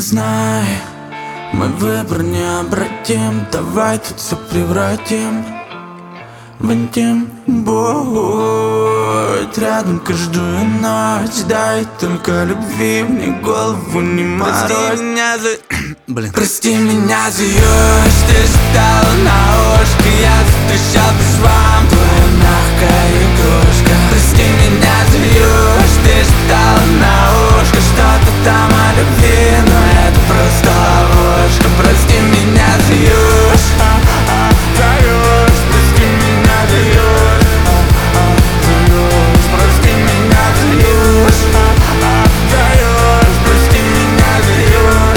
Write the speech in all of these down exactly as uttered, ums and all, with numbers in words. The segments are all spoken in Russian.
Знай, мой выбор необратим. Давай тут все превратим в интим. Будь рядом каждую ночь, дай только любви, мне голову не морочь. Прости меня за... Блин. Прости меня за ёж, ты ждала на ушко, я затрещал по швам, твоя мягкая игрушка. Прости меня за ёж, ты ждала на ушко, что-то там о любви, но это просто ловушка. Прости меня за ёж, за ёж, прости меня за ёж, за ёж, прости меня за ёж, за ёж, прости меня за ёж.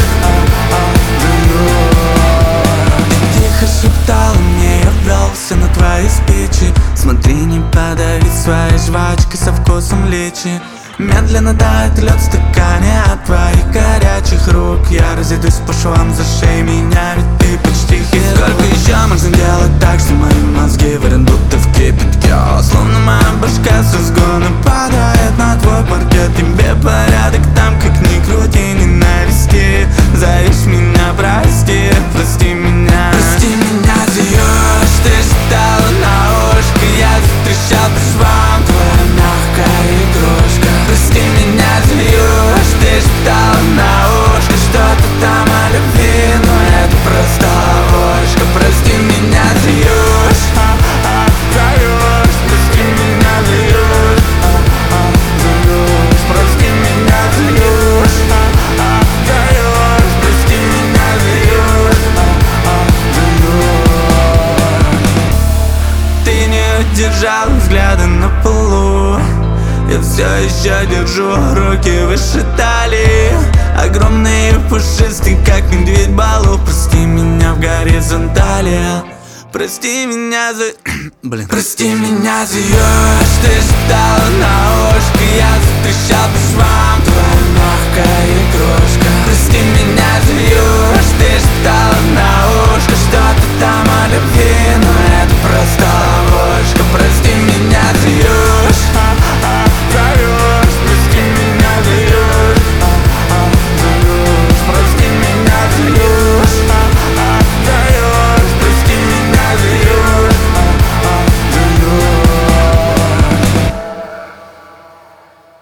Тихо шептала мне, я врался на твои спичи. Смотри, не подавить своей жвачкой со вкусом личи. Медленно тает лед в стакане от твоих горячих рук. Я разойдусь по швам, за шеей меня, ведь ты почти хирург. Сколько еще можно делать так, что мои мозги варят будто в кипятке? Словно моя башка с разгона падает на твой паркет. Тебе порядок там, как ни крути, ненависти. Зовешь меня, прости, прости меня. Прости меня за ёж, ты ждала на ушко, я затрещал по швам, твоя мягкая игрушка. Прости меня за ёж, ты ждала на ушко, что-то там о любви, но это просто ловушка. Прости меня за ёж, за ёж, прости меня за ёж, за ёж, прости меня за ёж, за ёж, прости меня за ёж, за ёж. Ты не удержал взгляда на полу, я все еще держу руки выше талии. Огромные и пушистые, как медведь Балу. Прости меня в горизонтали. Прости меня за... Блин. Прости меня за ёж, ты ждала